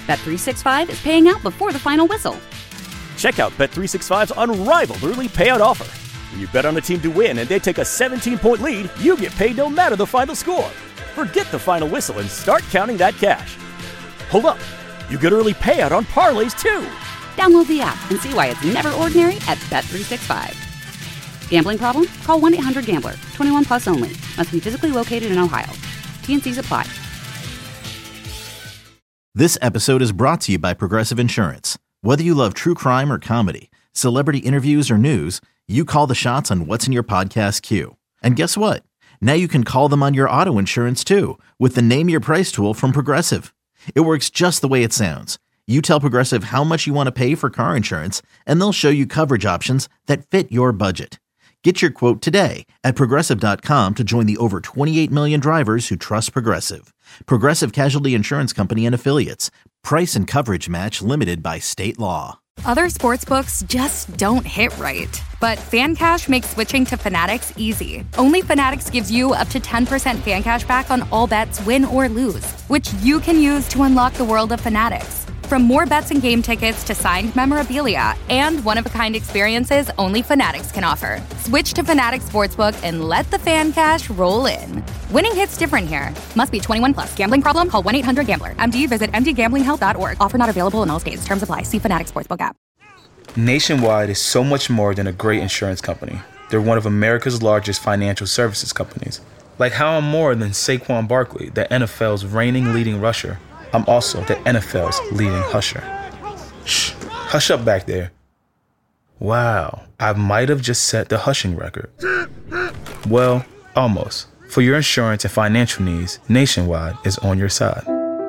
Bet365 is paying out before the final whistle. Check out Bet365's unrivaled early payout offer. When you bet on a team to win and they take a 17-point lead, you get paid no matter the final score. Forget the final whistle and start counting that cash. Hold up. You get early payout on parlays, too. Download the app and see why it's never ordinary at Bet365. Gambling problem? Call 1-800-GAMBLER. 21 plus only. Must be physically located in Ohio. T&Cs apply. This episode is brought to you by Progressive Insurance. Whether you love true crime or comedy, celebrity interviews or news, you call the shots on what's in your podcast queue. And guess what? Now you can call them on your auto insurance too with the Name Your Price tool from Progressive. It works just the way it sounds. You tell Progressive how much you want to pay for car insurance, and they'll show you coverage options that fit your budget. Get your quote today at Progressive.com to join the over 28 million drivers who trust Progressive. Progressive Casualty Insurance Company and Affiliates. Price and coverage match limited by state law. Other sportsbooks just don't hit right. But FanCash makes switching to Fanatics easy. Only Fanatics gives you up to 10% fan cash back on all bets, win or lose, which you can use to unlock the world of Fanatics. From more bets and game tickets to signed memorabilia and one-of-a-kind experiences only Fanatics can offer. Switch to Fanatics Sportsbook and let the fan cash roll in. Winning hits different here. Must be 21 plus. Gambling problem? Call 1-800-GAMBLER. MD, visit mdgamblinghelp.org. Offer not available in all states. Terms apply. See Fanatics Sportsbook app. Nationwide is so much more than a great insurance company. They're one of America's largest financial services companies. Like how I'm more than Saquon Barkley, the NFL's reigning leading rusher. I'm also the NFL's leading husher. Shh, hush up back there. Wow, I might have just set the hushing record. Well, almost. For your insurance and financial needs, Nationwide is on your side.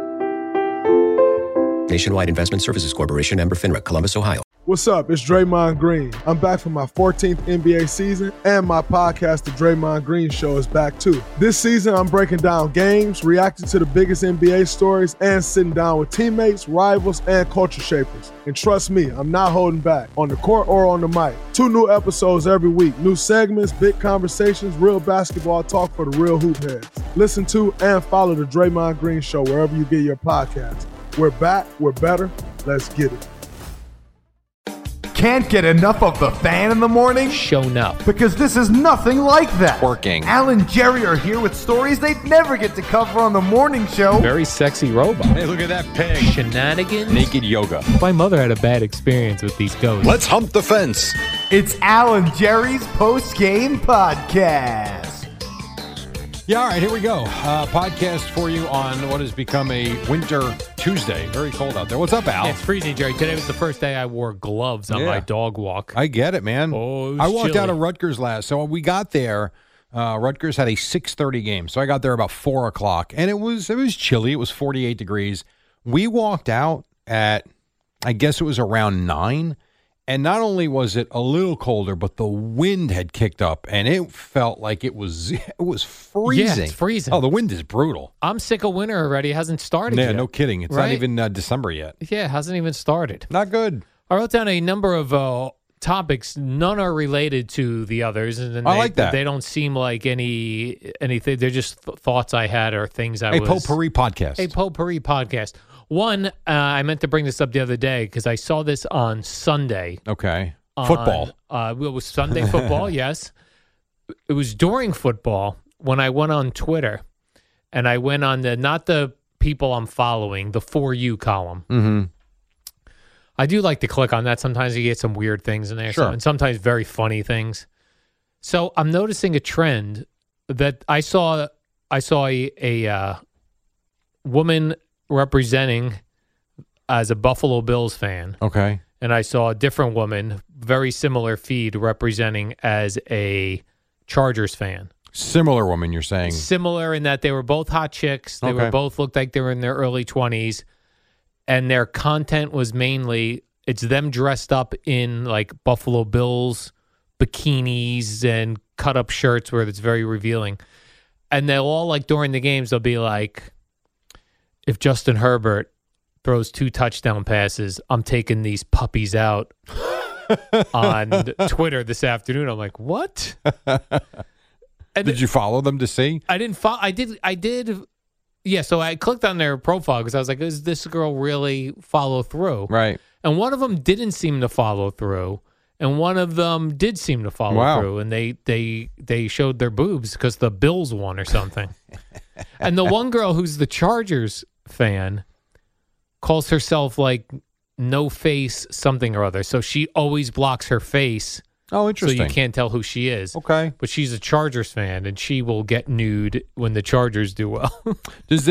Nationwide Investment Services Corporation, member FINRA, Columbus, Ohio. What's up? It's Draymond Green. I'm back for my 14th NBA season, and my podcast, The Draymond Green Show, is back too. This season, I'm breaking down games, reacting to the biggest NBA stories, and sitting down with teammates, rivals, and culture shapers. And trust me, I'm not holding back, on the court or on the mic. 2 new episodes every week, new segments, big conversations, real basketball talk for the real hoop heads. Listen to and follow The Draymond Green Show wherever you get your podcasts. We're back, we're better, let's get it. Can't get enough of the fan in the morning? Shown up. Because this is nothing like that. Working. Al and Jerry are here with stories they'd never get to cover on the morning show. Very sexy robot. Hey, look at that pig. Shenanigans. Naked yoga. My mother had a bad experience with these ghosts. Let's hump the fence. It's Al and Jerry's post-game podcast. Yeah, all right, here we go. Podcast for you on what has become a winter Tuesday. Very cold out there. What's up, Al? Yeah, it's freezing, Jerry. Today was the first day I wore gloves on my dog walk. I get it, man. Oh, I walked chilly. out of Rutgers last. So we got there. Rutgers had a 6:30 game. So I got there about 4 o'clock. And it was chilly. It was 48 degrees. We walked out at, I guess it was around 9. And not only was it a little colder, but the wind had kicked up, and it felt like it was freezing. Yeah, it's freezing. Oh, the wind is brutal. I'm sick of winter already. It hasn't started yet. Yeah, no kidding. It's not even December yet. Yeah, it hasn't even started. Not good. I wrote down a number of topics. None are related to the others. And I like that. They don't seem like anything. They're just thoughts I had or things I was. A potpourri podcast. A potpourri podcast. One, I meant to bring this up the other day because I saw this on Sunday. Okay. Football. It was Sunday football, yes. It was during football when I went on Twitter and I went on not the people I'm following, the For You column. Mm-hmm. I do like to click on that. Sometimes you get some weird things in there, sure. And sometimes very funny things. So I'm noticing a trend that I saw a woman representing as a Buffalo Bills fan. Okay. And I saw a different woman, very similar feed, representing as a Chargers fan. Similar woman, you're saying? Similar in that they were both hot chicks. They were both looked like they were in their early 20s. And their content was mainly, it's them dressed up in like Buffalo Bills bikinis and cut-up shirts where it's very revealing. And they'll all, like, during the games, they'll be like, if Justin Herbert throws 2 touchdown passes, I'm taking these puppies out on Twitter this afternoon. I'm like, what? Did you follow them to see? I didn't follow. I did. Yeah, so I clicked on their profile because I was like, "Does this girl really follow through?" Right. And one of them didn't seem to follow through, and one of them did seem to follow through. And they showed their boobs because the Bills won or something. And the one girl who's the Chargers fan calls herself like No Face something or other. So she always blocks her face. Oh, interesting. So you can't tell who she is. Okay. But she's a Chargers fan, and she will get nude when the Chargers do well. Is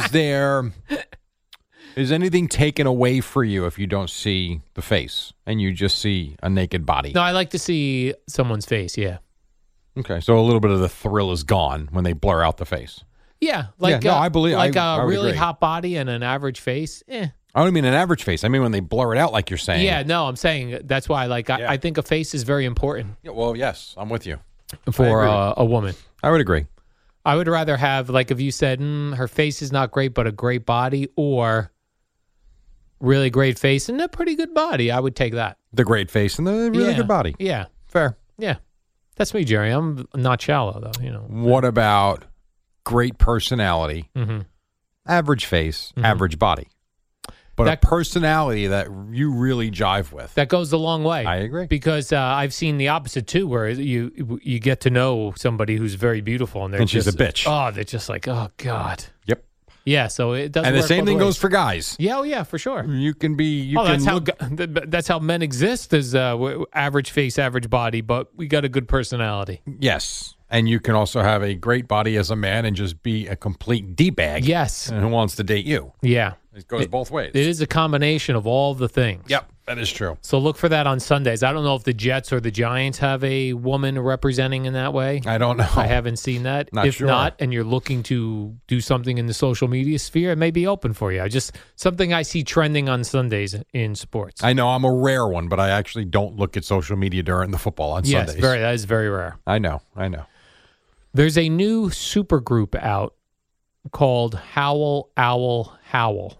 anything taken away for you if you don't see the face and you just see a naked body? No, I like to see someone's face, yeah. Okay, so a little bit of the thrill is gone when they blur out the face. Yeah, I believe like I a would really agree. hot body and an average face. I don't mean an average face. I mean when they blur it out, like you're saying. Yeah, no, I'm saying that's why. I think a face is very important. Yeah, well, yes, I'm with you. For a woman, I would agree. I would rather have like if you said her face is not great, but a great body, or really great face and a pretty good body. I would take that. The great face and the really good body. Yeah, fair. Yeah, that's me, Jerry. I'm not shallow though. You know. What about great personality, average face, average body? But a personality that you really jive with. That goes a long way. I agree. Because I've seen the opposite, too, where you get to know somebody wwho's very beautiful. And she's a bitch. Oh, they're just like, oh, God. Yep. Yeah, so it doesn't And the work same both thing ways. goes for guys. Yeah, oh, yeah, for sure. You can be... That's how men exist, is average face, average body, but we got a good personality. Yes. And you can also have a great body as a man and just be a complete D-bag. Yes. And who wants to date you? Yeah. It goes both ways. It is a combination of all the things. Yep, that is true. So look for that on Sundays. I don't know if the Jets or the Giants have a woman representing in that way. I don't know. I haven't seen that. Not if sure. not, and you're looking to do something in the social media sphere, it may be open for you. Something I see trending on Sundays in sports. I know I'm a rare one, but I actually don't look at social media during the football on Sundays. Yes, that is very rare. I know. There's a new supergroup out called Howl Owl Howl.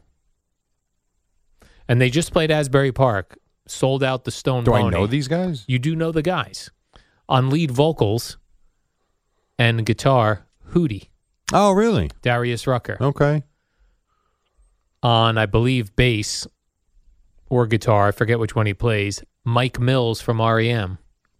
And they just played Asbury Park, sold out the Stone Do Pony. I know these guys? You do know the guys. On lead vocals and guitar, Hootie. Oh, really? Darius Rucker. Okay. On, I believe, bass or guitar, I forget which one he plays, Mike Mills from R.E.M.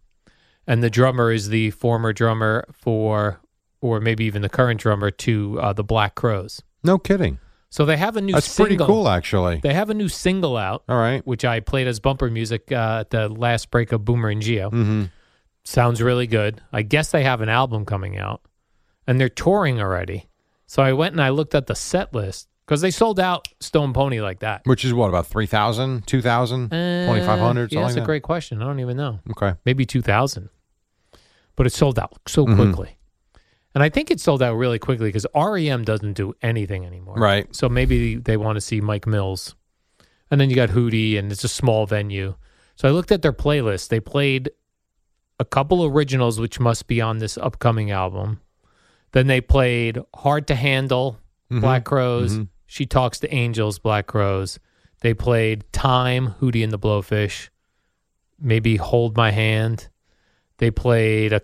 And the drummer is the former drummer for, or maybe even the current drummer to the Black Crowes. No kidding. So they have a new That's single. pretty cool, actually. They have a new single out. All right. Which I played as bumper music at the last break of Boomer and Geo. Mm-hmm. Sounds really good. I guess they have an album coming out. And they're touring already. So I went and I looked at the set list because they sold out Stone Pony like that. Which is what, about 3,000, 2,000, 2,500? Yeah, that's a great question. I don't even know. Okay. Maybe 2,000. But it sold out so quickly. And I think it sold out really quickly because REM doesn't do anything anymore. Right. So maybe they want to see Mike Mills. And then you got Hootie, and it's a small venue. So I looked at their playlist. They played a couple originals, which must be on this upcoming album. Then they played Hard to Handle, Black Crowes. She Talks to Angels, Black Crowes. They played Time, Hootie and the Blowfish. Maybe Hold My Hand. They played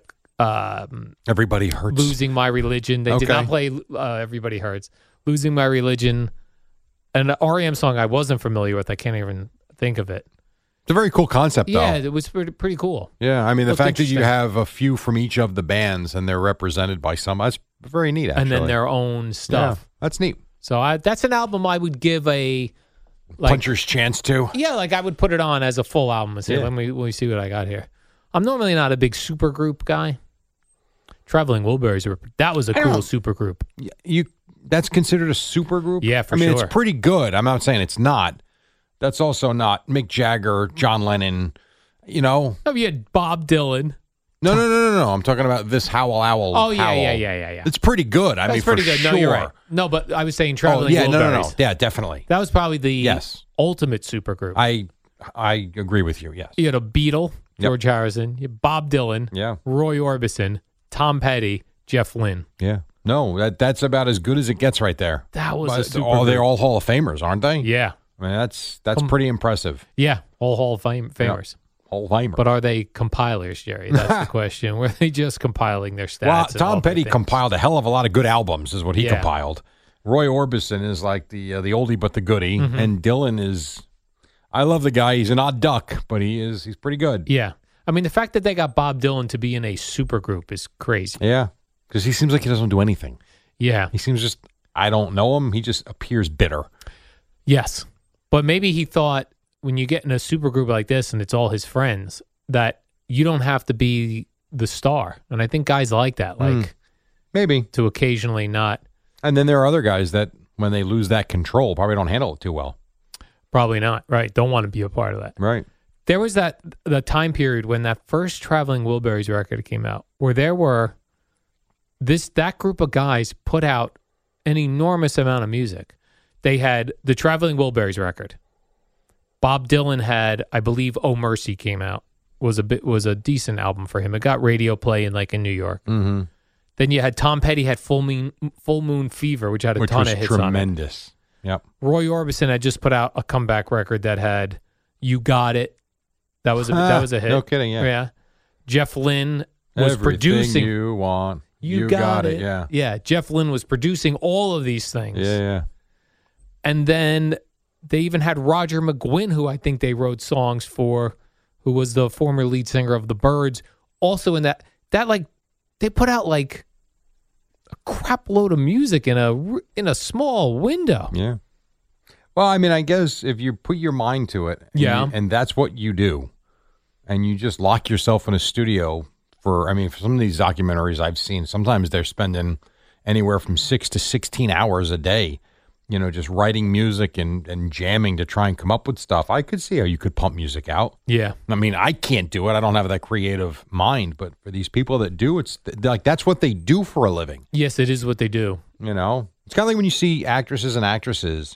Everybody Hurts. Losing My Religion. They did not play Everybody Hurts. Losing My Religion. An REM song I wasn't familiar with. I can't even think of it. It's a very cool concept, though. Yeah, it was pretty cool. Yeah, I mean, the Looked fact that you interesting. have a few from each of the bands and they're represented by some, that's very neat, actually. And then their own stuff. Yeah, that's neat. So that's an album I would give a... Puncher's chance to. Yeah, like I would put it on as a full album and say, let me see what I got here. I'm normally not a big supergroup guy. Traveling Wilburys, that was a cool supergroup. That's considered a supergroup? Yeah, for sure. I mean, sure. it's pretty good. I'm not saying it's not. That's also not Mick Jagger, John Lennon, you know. Oh, you had Bob Dylan. No. I'm talking about this Howl Owl. Oh, yeah, Howl. yeah. It's pretty good. I That's mean, pretty for good. sure. No, you're right. No, but I was saying Traveling Wilburys. No. Yeah, definitely. That was probably the ultimate supergroup. I agree with you, yes. You had a Beatle, George Harrison, you had Bob Dylan, Roy Orbison, Tom Petty, Jeff Lynne. Yeah. No, that's about as good as it gets right there. That was a super they're group. all Hall of Famers, aren't they? Yeah. I mean, that's pretty impressive. Yeah, all Hall of Famers. Hall of Famer. But are they compilers, Jerry? That's the question. Were they just compiling their stats? Well, and Tom all the Petty things? compiled a hell of a lot of good albums, is what he compiled. Roy Orbison is like the oldie but the goodie, and Dylan is. I love the guy. He's an odd duck, but he's pretty good. Yeah, I mean the fact that they got Bob Dylan to be in a supergroup is crazy. Yeah, because he seems like he doesn't do anything. Yeah, he seems just. I don't know him. He just appears bitter. Yes, but maybe he thought when you get in a supergroup like this and it's all his friends that you don't have to be the star, and I think guys like that, like maybe to occasionally not. And then there are other guys that, when they lose that control, probably don't handle it too well. Probably not, right? Don't want to be a part of that. Right. There was the time period when that first Traveling Wilburys record came out, where there were that group of guys put out an enormous amount of music. They had the Traveling Wilburys record. Bob Dylan had, I believe, "Oh Mercy" came out. Was a decent album for him. It got radio play in New York. Mm-hmm. Then you had Tom Petty had Full Moon Fever, which had a ton of hits on it. Tremendous. Yep. Roy Orbison had just put out a comeback record that had "You Got It." That was a hit. No kidding. Yeah. Jeff Lynne was Everything producing. You want. You got it. Yeah. Yeah. Jeff Lynne was producing all of these things. Yeah. And then they even had Roger McGuinn, who I think they wrote songs for, who was the former lead singer of the Byrds. Also in that they put out a crap load of music in a small window. Yeah. Well, I mean, I guess if you put your mind to it, and that's what you do, and you just lock yourself in a studio for some of these documentaries I've seen, sometimes they're spending anywhere from 6 to 16 hours a day, just writing music and jamming to try and come up with stuff. I could see how you could pump music out. Yeah. I mean, I can't do it. I don't have that creative mind, but for these people that do, it's like that's what they do for a living. Yes, it is what they do. It's kind of like when you see actresses and actors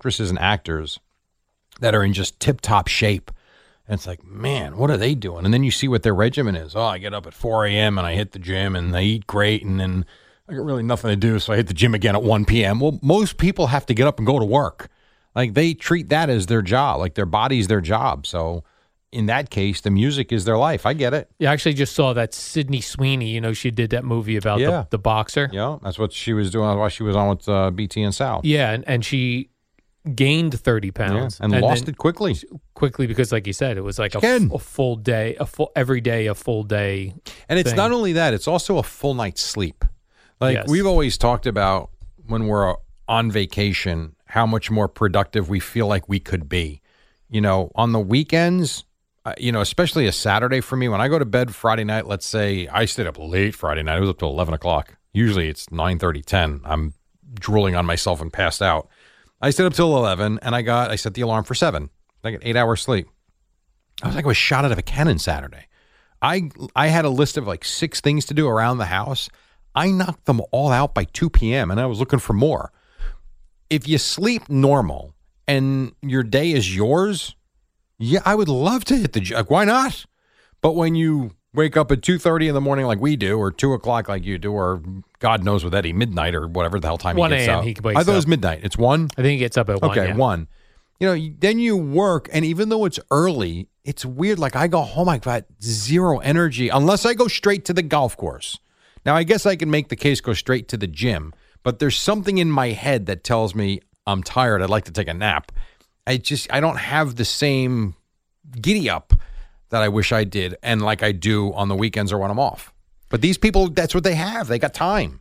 that are in just tip-top shape. And it's like, man, what are they doing? And then you see what their regimen is. Oh, I get up at 4 a.m. and I hit the gym and I eat great, and then I got really nothing to do, so I hit the gym again at 1 p.m. Well, most people have to get up and go to work. Like, they treat that as their job, like their body's their job. So in that case, the music is their life. I get it. Yeah, I actually just saw that Sydney Sweeney, she did that movie about the boxer. Yeah, that's what she was doing while she was on with BT and Sal. Yeah, and she gained 30 pounds. Yeah, and lost it quickly. Quickly, because like you said, it was like a full day, every day, a full day. And it's not only that, it's also a full night's sleep. We've always talked about when we're on vacation, how much more productive we feel like we could be. On the weekends, especially a Saturday for me, when I go to bed Friday night, let's say I stayed up late Friday night. I was up till 11 o'clock. Usually it's 9:30, 10. I'm drooling on myself and passed out. I stayed up till 11, and I set the alarm for 7. I got 8 hours sleep. I was shot out of a cannon Saturday. I had a list of 6 things to do around the house. I knocked them all out by 2 p.m., and I was looking for more. If you sleep normal and your day is yours, yeah, I would love to hit the gym. Why not? But when you wake up at 2:30 in the morning like we do, or 2 o'clock like you do, or God knows with Eddie, midnight or whatever the hell time he gets 1 up. a.m. he wakes I thought up. it was midnight. It's 1? I think he gets up at 1. Okay, yeah. 1. Then you work, and even though it's early, it's weird. I go home, I've got zero energy unless I go straight to the golf course. Now, I guess I can make the case go straight to the gym, but there's something in my head that tells me I'm tired. I'd like to take a nap. I don't have the same giddy up that I wish I did, and like I do on the weekends or when I'm off. But these people, that's what they have. They got time.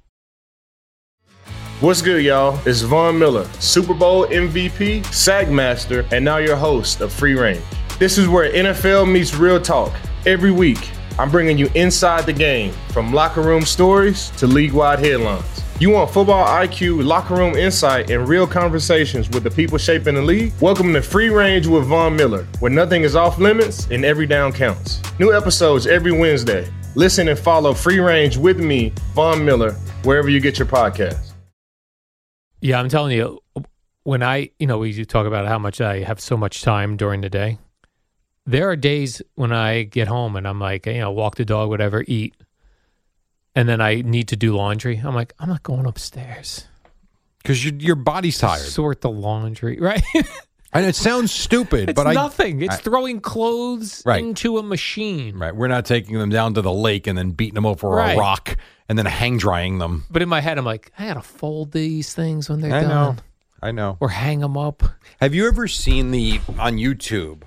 What's good, y'all? It's Von Miller, Super Bowl MVP, Sack Master, and now your host of Free Range. This is where NFL meets real talk. Every week, I'm bringing you inside the game, from locker room stories to league-wide headlines. You want football IQ, locker room insight, and real conversations with the people shaping the league? Welcome to Free Range with Von Miller, where nothing is off limits and every down counts. New episodes every Wednesday. Listen and follow Free Range with me, Von Miller, wherever you get your podcasts. Yeah, I'm telling you, when we talk about how much I have so much time during the day. There are days when I get home and I'm walk the dog, whatever, eat, and then I need to do laundry. I'm like, I'm not going upstairs. Because your body's tired. Sort the laundry, right? And it sounds stupid, but nothing. It's throwing clothes into a machine. Right. We're not taking them down to the lake and then beating them over a rock and then hang drying them. But in my head, I'm like, I gotta fold these things when they're done. I know. Or hang them up. Have you ever seen on YouTube,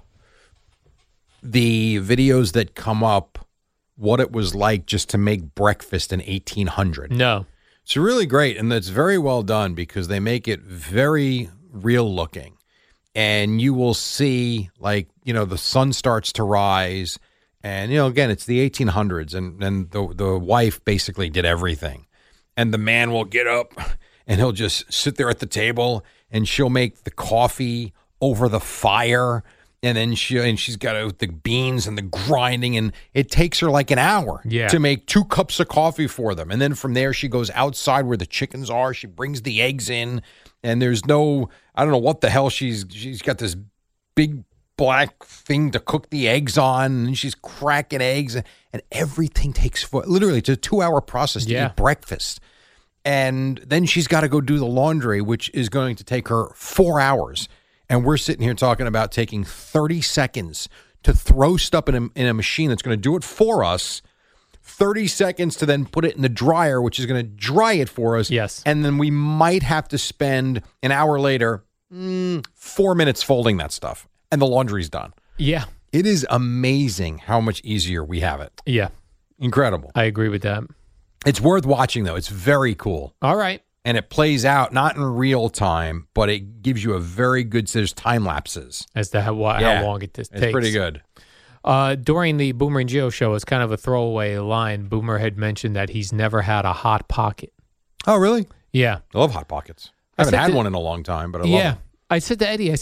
the videos that come up, what it was like just to make breakfast in 1800? No. It's really great, and it's very well done because they make it very real looking. And you will see, like, the sun starts to rise. And, again, it's the 1800s, and the wife basically did everything. And the man will get up, and he'll just sit there at the table, and she'll make the coffee over the fire. And then she's got the beans and the grinding, and it takes her like an hour to make 2 cups of coffee for them. And then from there, she goes outside where the chickens are. She brings the eggs in, and there's I don't know what the hell she's got this big black thing to cook the eggs on, and she's cracking eggs, and everything takes literally it's a 2-hour process to eat breakfast. And then she's got to go do the laundry, which is going to take her 4 hours. And we're sitting here talking about taking 30 seconds to throw stuff in a machine that's going to do it for us, 30 seconds to then put it in the dryer, which is going to dry it for us. Yes. And then we might have to spend an hour later, 4 minutes folding that stuff. And the laundry's done. Yeah. It is amazing how much easier we have it. Yeah. Incredible. I agree with that. It's worth watching, though. It's very cool. All right. And it plays out not in real time, but it gives you a very good, there's time lapses. As to how long it takes. It's pretty good. During the Boomer and Gio show, it's kind of a throwaway line. Boomer had mentioned that he's never had a Hot Pocket. Oh, really? Yeah. I love Hot Pockets. I haven't had one in a long time, but I love them. I said to Eddie,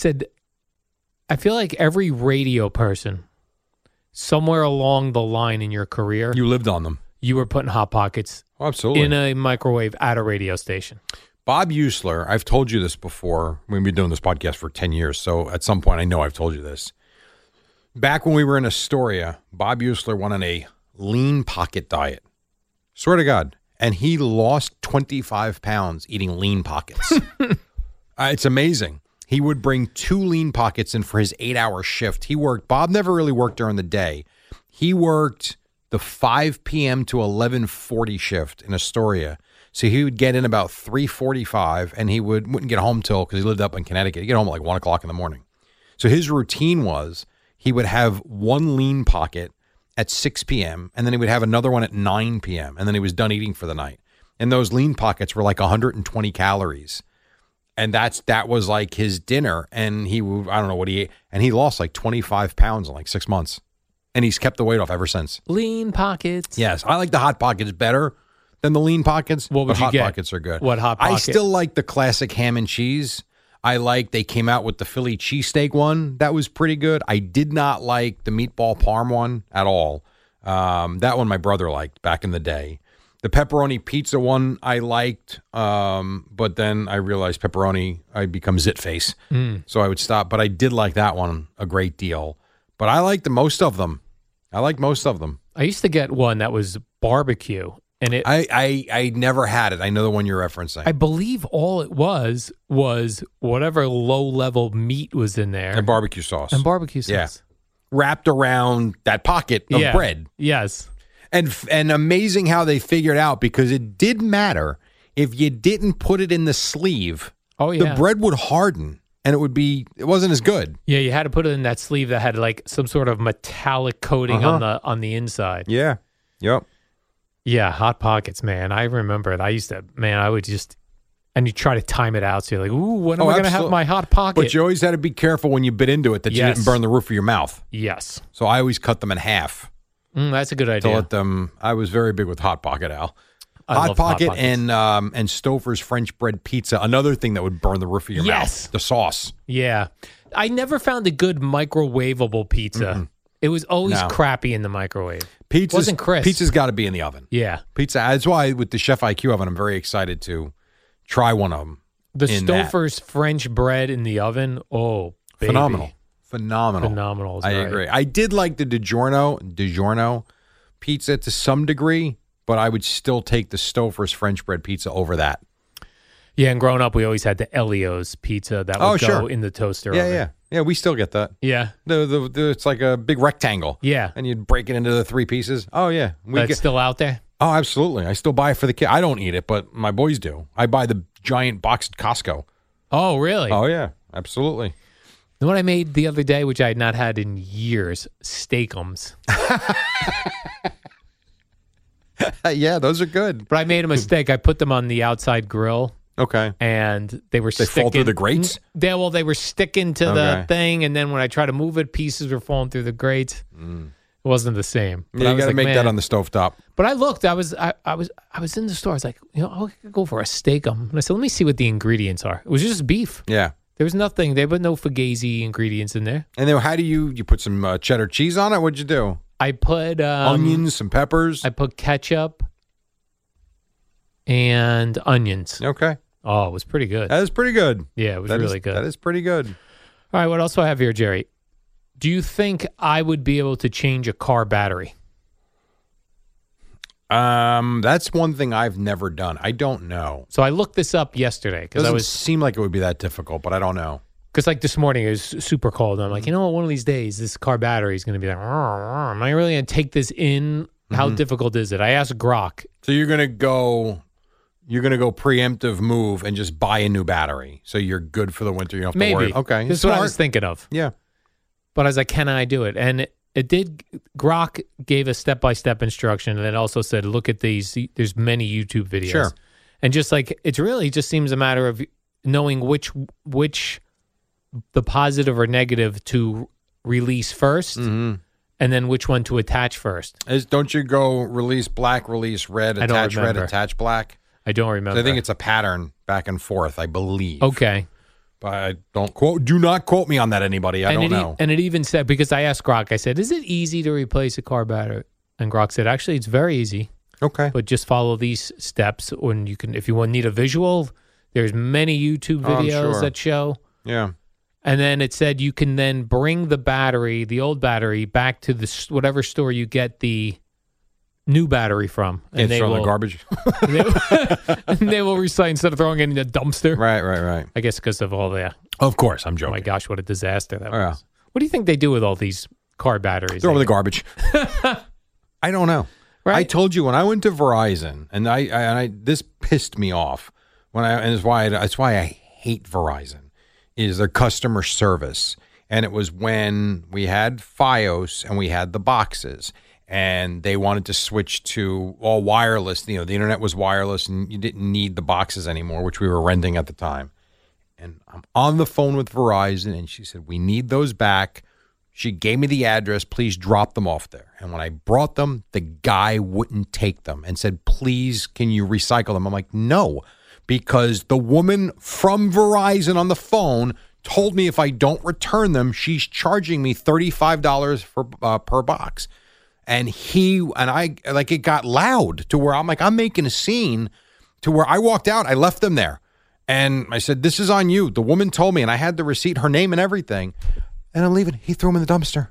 I feel like every radio person, somewhere along the line in your career, you lived on them. You were putting Hot Pockets in a microwave at a radio station. Bob Usler, I've told you this before. We've been doing this podcast for 10 years, so at some point I know I've told you this. Back when we were in Astoria, Bob Usler went on a lean pocket diet. Swear to God. And he lost 25 pounds eating lean pockets. It's amazing. He would bring 2 lean pockets in for his 8-hour shift. Bob never really worked during the day. He worked the 5 p.m. to 11:40 shift in Astoria. So he would get in about 3:45, and he wouldn't get home till, because he lived up in Connecticut, he'd get home at like 1 o'clock in the morning. So his routine was he would have 1 lean pocket at 6 p.m., and then he would have another one at 9 p.m., and then he was done eating for the night. And those lean pockets were like 120 calories. And that was like his dinner. And I don't know what he ate. And he lost like 25 pounds in like 6 months. And he's kept the weight off ever since. Lean Pockets. Yes. I like the Hot Pockets better than the lean pockets. What would you get? Hot Pockets are good. What Hot Pocket? I still like the classic ham and cheese. They came out with the Philly cheesesteak one. That was pretty good. I did not like the meatball parm one at all. That one my brother liked back in the day. The pepperoni pizza one I liked, but then I realized pepperoni, I'd become zit face. So I would stop. But I did like that one a great deal. But I liked most of them. I used to get one that was barbecue. And I never had it. I know the one you're referencing. I believe all it was whatever low-level meat was in there. And barbecue sauce. Yeah. Wrapped around that pocket of bread. Yes. And amazing how they figured out, because it didn't matter if you didn't put it in the sleeve. Oh, yeah. The bread would harden, and it wasn't as good. Yeah, you had to put it in that sleeve that had like some sort of metallic coating on the inside. Yeah. Yep. Yeah, Hot Pockets, man. I remember it. I would just, and you try to time it out. So you're like, ooh, when am I going to have my Hot Pocket? But you always had to be careful when you bit into it that you didn't burn the roof of your mouth. Yes. So I always cut them in half. That's a good idea. To let them, I was very big with Hot Pocket, Al. Hot Pocket and Stouffer's French bread pizza, another thing that would burn the roof of your mouth. The sauce. Yeah. I never found a good microwavable pizza. Mm-hmm. It was always crappy in the microwave. It wasn't crisp. Pizza's got to be in the oven. Yeah. Pizza. That's why with the Chef IQ oven, I'm very excited to try one of them. The Stouffer's French bread in the oven, oh, baby. Phenomenal. I agree. Right. I did like the DiGiorno pizza to some degree, but I would still take the Stouffer's French bread pizza over that. Yeah, and growing up, we always had the Elio's pizza that would go in the toaster oven. Yeah, we still get that. Yeah. It's like a big rectangle. Yeah. And you'd break it into the 3 pieces. Oh, yeah. That's still out there? Oh, absolutely. I still buy it for the kid. I don't eat it, but my boys do. I buy the giant box at Costco. Oh, really? Oh, yeah. Absolutely. You know what I made the other day, which I had not had in years? Steakums. Yeah, those are good. But I made a mistake. I put them on the outside grill. Okay. And they were sticking. They fall through the grates? They were sticking to the thing, and then when I tried to move it, pieces were falling through the grates. It wasn't the same. But Yeah, you got to make that on the stovetop. But I looked. I was in the store. I was like, I could go for a steakum. And I said, let me see what the ingredients are. It was just beef. Yeah. There was nothing. There were no Fugazi ingredients in there. And then how do you put some cheddar cheese on it? What'd you do? I put onions, some peppers. I put ketchup and onions. Okay. Oh, it was pretty good. That is pretty good. Yeah, it was really good. That is pretty good. All right, what else do I have here, Jerry? Do you think I would be able to change a car battery? That's one thing I've never done. I don't know. So I looked this up yesterday because Doesn't seem like it would be that difficult, but I don't know. Because like this morning it was super cold. And I'm like, you know what? One of these days, this car battery is going to be like, am I really going to take this in? How difficult is it? I asked Grok. So you're going to go preemptive move and just buy a new battery, so you're good for the winter. You don't have to worry. Okay, this is what I was thinking of. Yeah, but I was like, can I do it? And it did. Grok gave a step-by-step instruction, and it also said, look at these. There's many YouTube videos. Sure. And just like it really just seems a matter of knowing which the positive or negative to release first, and then which one to attach first. Don't you go release black, release red, attach red, attach black? I don't remember. So I think it's a pattern back and forth, I believe. Okay. But do not quote me on that, anybody. I don't know. And it even said, because I asked Grok, I said, is it easy to replace a car battery? And Grok said, actually, it's very easy. Okay. But just follow these steps. When you can, if you need a visual, there's many YouTube videos that show. Yeah. And then it said you can then bring the battery, the old battery, back to the whatever store you get the new battery from. And it's from the garbage. They will recycle instead of throwing it in the dumpster. Right. I guess because of all that. Of course, I'm joking. Oh my gosh, what a disaster that was. What do you think they do with all these car batteries? Throw them in the garbage. I don't know. Right? I told you when I went to Verizon, and I this pissed me off that's why I hate Verizon, is their customer service. And it was when we had Fios and we had the boxes, and they wanted to switch to all wireless. The internet was wireless, and you didn't need the boxes anymore, which we were renting at the time. And I'm on the phone with Verizon, and she said, we need those back. She gave me the address. Please drop them off there. And when I brought them, the guy wouldn't take them and said, please, can you recycle them? I'm like, no, because the woman from Verizon on the phone told me if I don't return them, she's charging me $35 for per box. And it got loud to where I'm like, I'm making a scene, to where I walked out. I left them there. And I said, this is on you. The woman told me, and I had the receipt, her name and everything. And I'm leaving. He threw them in the dumpster.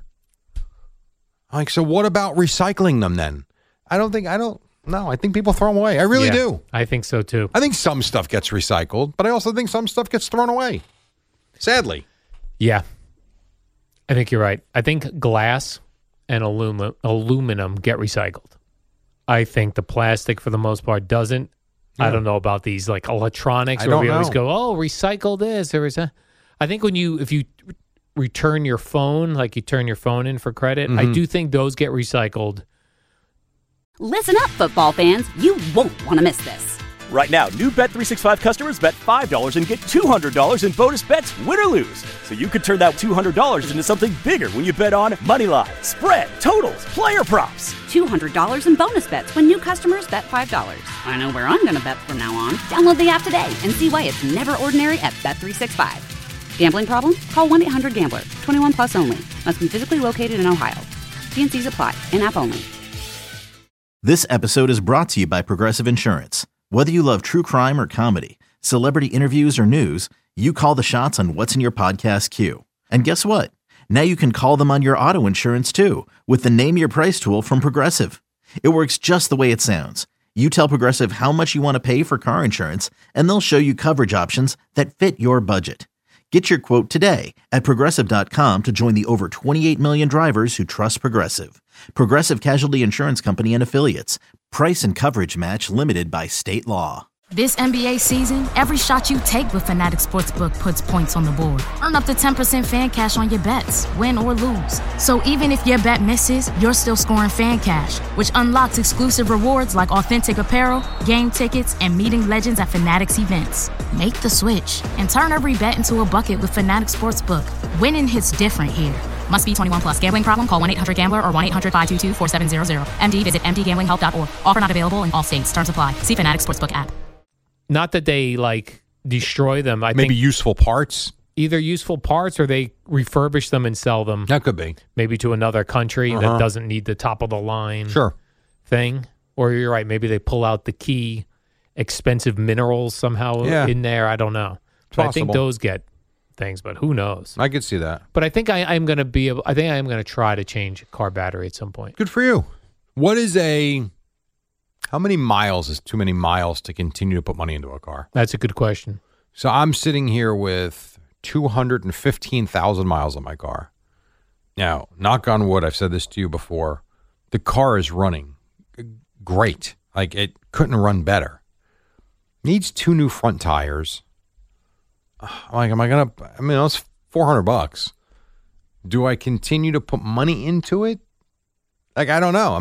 I'm like, so what about recycling them then? I think people throw them away. I really do. I think so too. I think some stuff gets recycled, but I also think some stuff gets thrown away. Sadly. Yeah. I think you're right. I think glass and aluminum get recycled. I think the plastic, for the most part, doesn't. Yeah. I don't know about these like electronics where we always go, oh, recycle this. I think if you return your phone, like you turn your phone in for credit, I do think those get recycled. Listen up, football fans. You won't want to miss this. Right now, new Bet365 customers bet $5 and get $200 in bonus bets, win or lose. So you could turn that $200 into something bigger when you bet on moneyline, spread, totals, player props. $200 in bonus bets when new customers bet $5. I know where I'm going to bet from now on. Download the app today and see why it's never ordinary at Bet365. Gambling problem? Call 1-800-GAMBLER. 21 plus only. Must be physically located in Ohio. T&Cs apply. In-app only. This episode is brought to you by Progressive Insurance. Whether you love true crime or comedy, celebrity interviews or news, you call the shots on what's in your podcast queue. And guess what? Now you can call them on your auto insurance too, with the Name Your Price tool from Progressive. It works just the way it sounds. You tell Progressive how much you want to pay for car insurance, and they'll show you coverage options that fit your budget. Get your quote today at Progressive.com to join the over 28 million drivers who trust Progressive. Progressive Casualty Insurance Company and Affiliates. Price and coverage match limited by state law. This NBA season, every shot you take with Fanatics Sportsbook puts points on the board. Earn up to 10% fan cash on your bets, win or lose. So even if your bet misses, you're still scoring fan cash, which unlocks exclusive rewards like authentic apparel, game tickets, and meeting legends at Fanatics events. Make the switch and turn every bet into a bucket with Fanatics Sportsbook. Winning hits different here. Must be 21 plus. Gambling problem? Call 1-800-GAMBLER or 1-800-522-4700. MD, visit mdgamblinghelp.org. Offer not available in all states. Terms apply. See Fanatics Sportsbook app. Not that they destroy them. I Maybe think useful parts. Either useful parts or they refurbish them and sell them. That could be. Maybe to another country that doesn't need the top of the line thing. Or you're right, maybe they pull out the key expensive minerals somehow in there. I don't know. But I think those get things, but who knows? I could see that. But I think I am going to be able. I think I am going to try to change a car battery at some point. Good for you. How many miles is too many miles to continue to put money into a car? That's a good question. So I'm sitting here with 215,000 miles on my car. Now, knock on wood, I've said this to you before. The car is running great. Like, it couldn't run better. Needs 2 new front tires. That's $400. Do I continue to put money into it? Like, I don't know.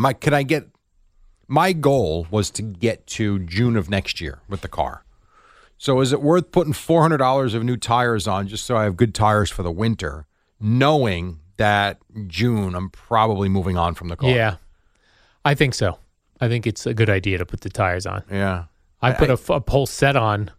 My goal was to get to June of next year with the car. So is it worth putting $400 of new tires on just so I have good tires for the winter, knowing that June I'm probably moving on from the car? Yeah, I think so. I think it's a good idea to put the tires on. Yeah. I put a whole set on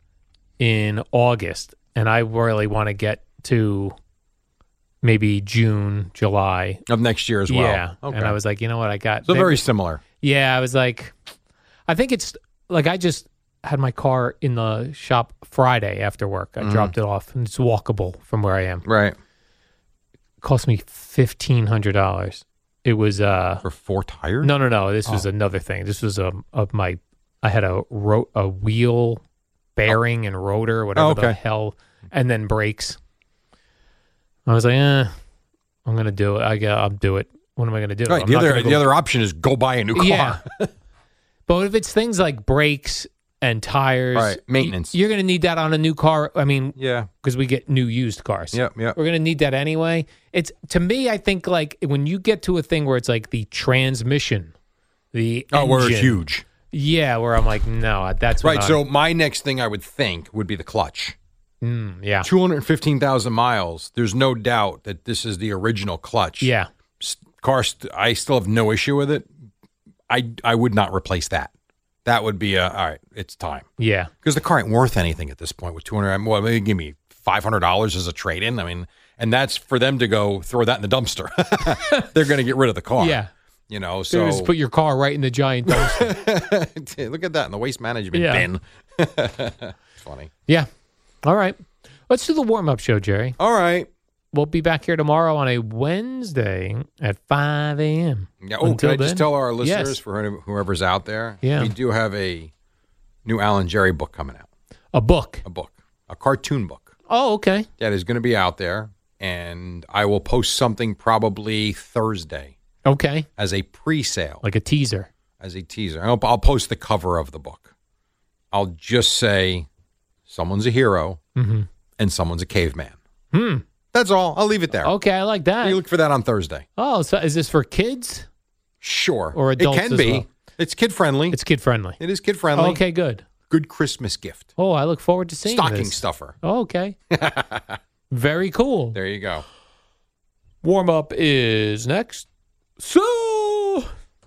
in August, and I really want to get to maybe June, July. Of next year as well. Yeah. Okay. And I was like, you know what, I got... So very similar. Yeah, I was like, I think it's like I just had my car in the shop Friday after work. I dropped it off, and it's walkable from where I am. Right. It cost me $1,500. It was for 4 tires? No. This was another thing. This was I had a wheel bearing and rotor, whatever the hell, and then brakes. I was like, I'm gonna do it. I'll do it. What am I going to do? Right. The other option is go buy a new car. Yeah. But if it's things like brakes and tires, right, maintenance, you're going to need that on a new car. I mean, yeah, because we get new used cars. Yeah. We're going to need that anyway. It's, to me, I think like when you get to a thing where it's like the transmission, the engine, where it's huge. Yeah, where I'm like, no, that's right. So my next thing I would think would be the clutch. Yeah. 215,000 miles. There's no doubt that this is the original clutch. Yeah. Car, I still have no issue with it. I would not replace that. That would be all right. It's time. Yeah, because the car ain't worth anything at this point. With 200, well, they give me $500 as a trade-in. I mean, and that's for them to go throw that in the dumpster. They're going to get rid of the car. Yeah, so just put your car right in the giant dumpster. Look at that in the waste management bin. It's funny. Yeah. All right. Let's do the warm-up show, Jerry. All right. We'll be back here tomorrow on a Wednesday at 5 a.m. Yeah. Oh, can I just tell our listeners, for whoever's out there, we do have a new Alan Jerry book coming out. A book? A cartoon book. Oh, okay. That is going to be out there, and I will post something probably Thursday. Okay. As a pre-sale. Like a teaser. As a teaser. I'll post the cover of the book. I'll just say someone's a hero and someone's a caveman. That's all. I'll leave it there. Okay, I like that. You look for that on Thursday. Oh, so is this for kids? Sure. Or adults? It can be. Well? It's kid-friendly. It's kid-friendly. It is kid-friendly. Okay, good. Good Christmas gift. Oh, I look forward to seeing Stocking this. stuffer. Oh, okay. Very cool. There you go. Warm-up is next. So...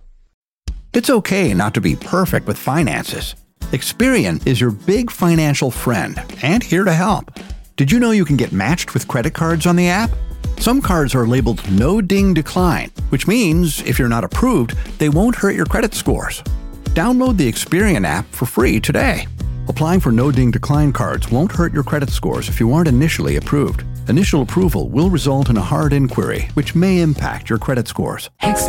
It's okay not to be perfect with finances. Experian is your big financial friend and here to help. Did you know you can get matched with credit cards on the app? Some cards are labeled no ding decline, which means if you're not approved, they won't hurt your credit scores. Download the Experian app for free today. Applying for no ding decline cards won't hurt your credit scores if you aren't initially approved. Initial approval will result in a hard inquiry, which may impact your credit scores.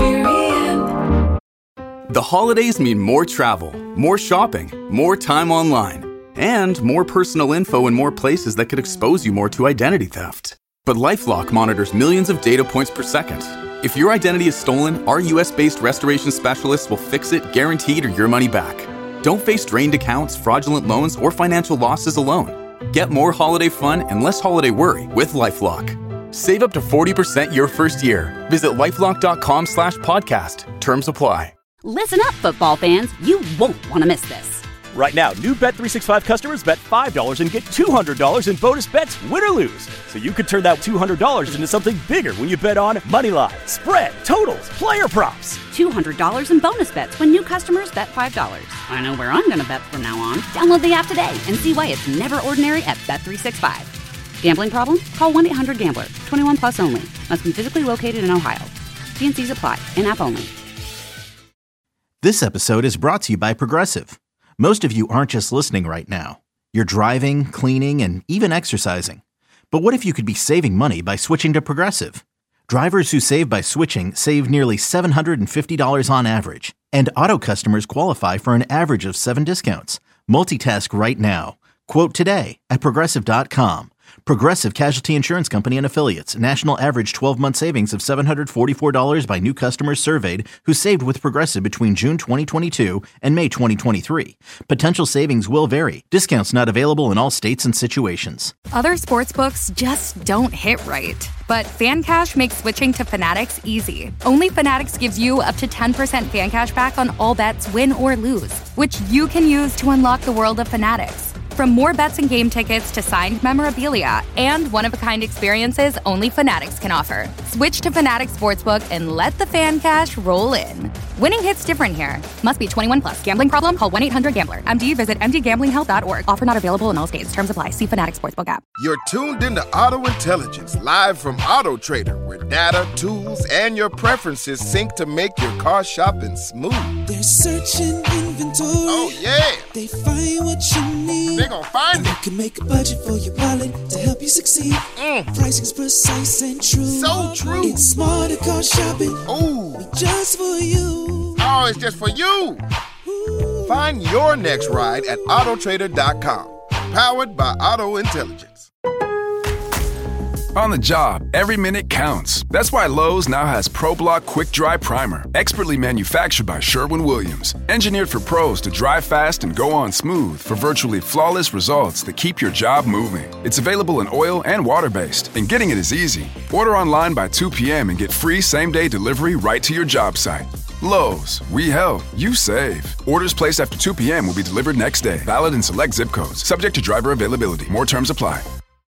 Experian. The holidays mean more travel, more shopping, more time online, and more personal info in more places that could expose you more to identity theft. But LifeLock monitors millions of data points per second. If your identity is stolen, our US-based restoration specialists will fix it, guaranteed, or your money back. Don't face drained accounts, fraudulent loans, or financial losses alone. Get more holiday fun and less holiday worry with LifeLock. Save up to 40% your first year. Visit LifeLock.com/podcast. Terms apply. Listen up, football fans. You won't want to miss this. Right now, new Bet365 customers bet $5 and get $200 in bonus bets, win or lose. So you could turn that $200 into something bigger when you bet on moneyline, spread, totals, player props. $200 in bonus bets when new customers bet $5. I know where I'm going to bet from now on. Download the app today and see why it's never ordinary at Bet365. Gambling problem? Call 1-800-GAMBLER. 21 plus only. Must be physically located in Ohio. T&Cs apply. In-app only. This episode is brought to you by Progressive. Most of you aren't just listening right now. You're driving, cleaning, and even exercising. But what if you could be saving money by switching to Progressive? Drivers who save by switching save nearly $750 on average. And auto customers qualify for an average of 7 discounts. Multitask right now. Quote today at Progressive.com. Progressive Casualty Insurance Company and Affiliates. National average 12-month savings of $744 by new customers surveyed who saved with Progressive between June 2022 and May 2023. Potential savings will vary. Discounts not available in all states and situations. Other sportsbooks just don't hit right. But FanCash makes switching to Fanatics easy. Only Fanatics gives you up to 10% fan cash back on all bets, win or lose, which you can use to unlock the world of Fanatics. From more bets and game tickets to signed memorabilia and one-of-a-kind experiences only Fanatics can offer. Switch to Fanatics Sportsbook and let the fan cash roll in. Winning hits different here. Must be 21 plus. Gambling problem? Call 1-800-GAMBLER. MD, visit mdgamblinghelp.org. Offer not available in all states. Terms apply. See Fanatics Sportsbook app. You're tuned into Auto Intelligence, live from Auto Trader, where data, tools, and your preferences sync to make your car shopping smooth. They're searching inventory. Oh, yeah. They find what you need. They gon' find it. You can make a budget for your wallet to help you succeed. Pricing's precise and true. So true. It's smarter car shopping. Ooh. Just for you. Oh, it's just for you. Ooh. Find your next ride at Autotrader.com. Powered by Auto Intelligence. On the job, every minute counts. That's why Lowe's now has ProBlock Quick Dry Primer, expertly manufactured by Sherwin-Williams. Engineered for pros to dry fast and go on smooth for virtually flawless results that keep your job moving. It's available in oil and water-based, and getting it is easy. Order online by 2 p.m. and get free same-day delivery right to your job site. Lowe's, we help, you save. Orders placed after 2 p.m. will be delivered next day. Valid in select zip codes. Subject to driver availability. More terms apply.